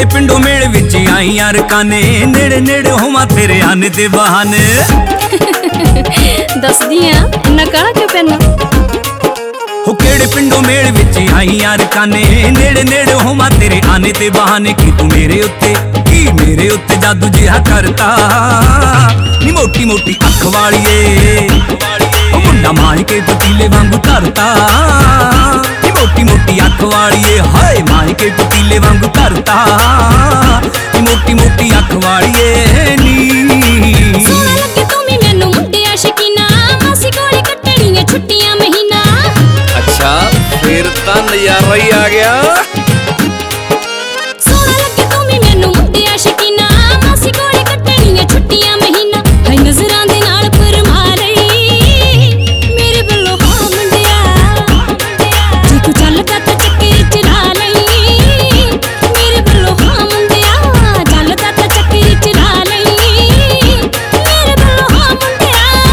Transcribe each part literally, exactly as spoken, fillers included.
केड़े पिंडों मेल विच आई यार काने, नेड़े नेड़े होवा तेरे आने दे बहाने। दस दियां इन्ना काला क्यों पहना? हो केड़े पिंडों मेल विच आई यार काने, नेड़े नेड़े होवा तेरे आने दे बहाने। कि तू मेरे उत्ते की मेरे उत्ते जादू जिहा करता, नी मोटी मोटी अख वालिए मुंडा मार के पतीले वांगू धरता, नी मोटी मोटी अख वालिए हाय मार के पतीले वांगू धरता, नी मोटी मोटी अख वालिए नी। सोहना लगे तू भी मैनू मुंडे आशिकीना, मासी कोले कट्टणियां छुट्टियां महीना। अच्छा फिर तां नज़ारा ही आ गया। सोहना लगे तू भी मैनू मुंडे आशिकीना, मासी कोले कट्टणियां छुट्टियां महीना। हाय नज़रां दे नाल फरमा लई मेरे बल्लों हां मुंडिया, जे तू चलदा तां चक्कर चला लई मेरे बल्लों हां मुंडिया, चलदा तां चक्कर चला लई मेरे बल्लों हां मुंडिया।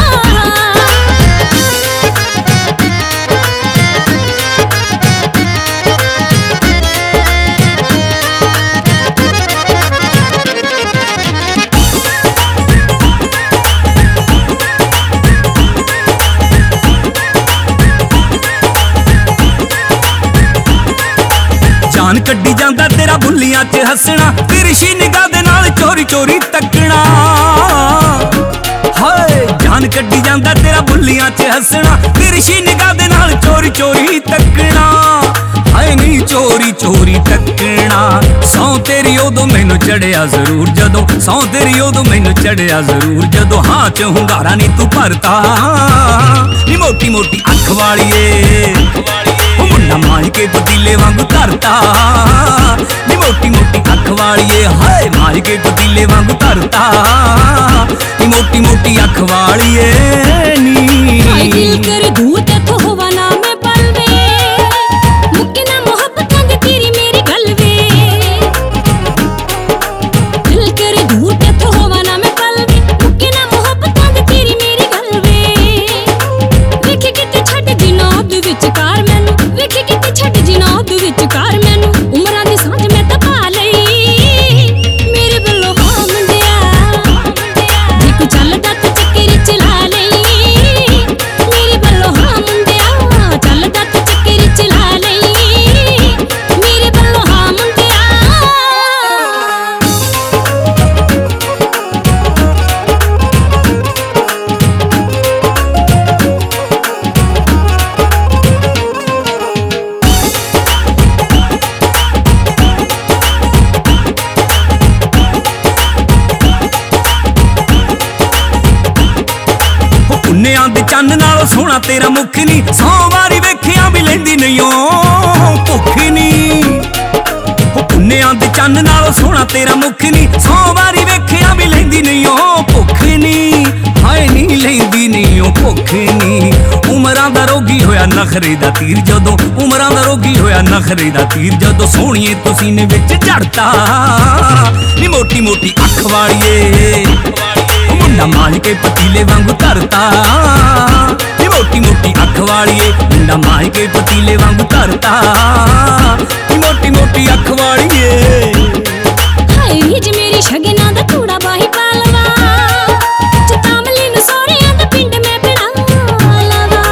जान कड्डी जांदा तेरा बुल्लियां च हसना, तिरछी निगाह दे नाल चोरी चोरी तकना। हाय जान कड्डी जांदा तेरा बुल्लियां च हसना, तिरछी निगाह दे नाल चोरी चोरी तकना। हाय नी चोरी चोरी तकना। सौ तेरी उदों मैनू चढ़िया जरूर जदों, सौ तेरी उदों मैनू चढ़िया जरूर जदों हां च हुंगारा नी तू भरता, नी मोटी मोटी अख वालिए मुंडा मार के पतीले वांगू धरता, नी मोटी मोटी अख वालिए हाय मार के पतीले वांगू धरता, नी मोटी मोटी अख वालिए नी। हाय दिल कर दूर तेथों होवा ना मैं पलवे, मुक्के ना मोहब्बतां दी तेरी मेरी गल वे। दिल कर दूर तेथों होवा ना मैं पलवे, मुक्के ना मोहब्बतां दी तेरी मेरी गल वे। वेखे किते छड्ड दी नौब विचकार मैनू, वेखे किते छड्ड दी नौब विचकार मैनू। उमरां दी सांझ मैं तां पा लई मेरे बल्लों हां मुंडिया, जे कोई चलदा तां चक्कर चला लई मेरे बल्लों हां मुंडिया, चलदा तां चक्कर चला लई मेरे बल्लों हां मुंडिया। पुन्नियां दे चन्न नालों सोहना तेरा मुख नी, सौ वारी वेखिया भी लैंदी नहीं ओ भुख नी। पुन्नियां दे चन्न नालों सोहना तेरा मुख नी, सौ वारी वेखिया भी लैंदी नहीं ओ भुख नी। हाय नी लैंदी नहीं ओ भुख नी। उमरां दा रोगी होया नखरे दा तीर जदों, उमरां दा रोगी होया नखरे दा तीर जदों सोहणीए तू सीने विच झड़ता, नी मोटी मोटी अख वालिए मुंडा मार के पतीले वांगू धरता, नी मोटी मोटी अख वालिए मुंडा मार के पतीले वांगू धरता, नी मोटी मोटी अख वालिए। हाय रीज मेरी शगना दा कूड़ा बाही पालवा, चतामली नूं सोहरियां दा पिंड मैं बना लवा।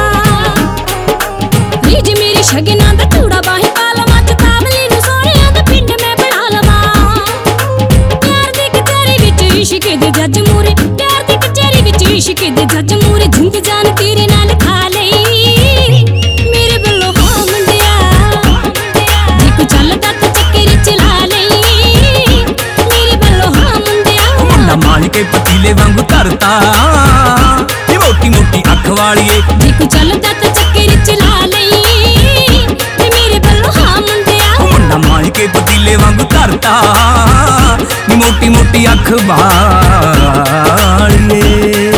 रीज मेरी शगना दा कूड़ा बाही पालवा, चतामली नूं सोहरियां दा पिंड मैं बना लवा। प्यार दी कचहरी विच इश्क दे जज मूरे, प्यार दी कचहरी विच इश्क दे जज मूरे, जिंद जान तेरे नाल खा लई मेरे बल्लों हां मुंडिया, जे कोई चलदा तां चक्कर चला लई मेरे बल्लों हां मुंडिया। मुंडा मार के पतीले वांगू धरता, नी मोटी मोटी अख वालिए, जे कोई चलदा तां चक्कर चला लई मेरे बल्लों हां मुंडिया। मुंडा मार के पतीले वांगू धरता, नी मोटी मोटी अख वालिए।